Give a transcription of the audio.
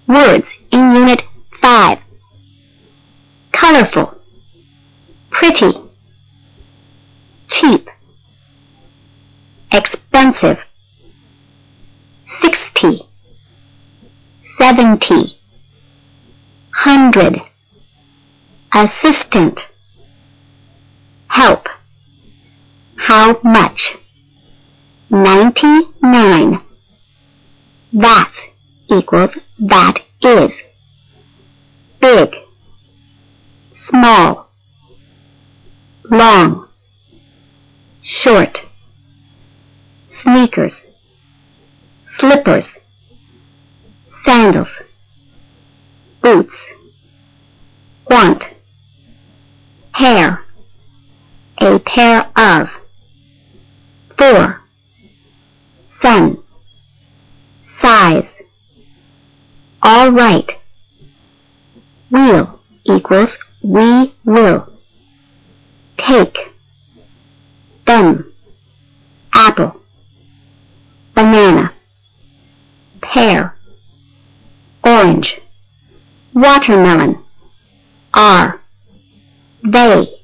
Words in Unit 5. Colorful, pretty, cheap, expensive, 60, 70, 100, assistant, help, how much, 99, that equals that is, big, small, long, short, sneakers, slippers, sandals, boots, want, hair, a pair of, for, sun, size, all right, wheel equals we will, cake, them, apple, banana, pear, orange, watermelon, are, they,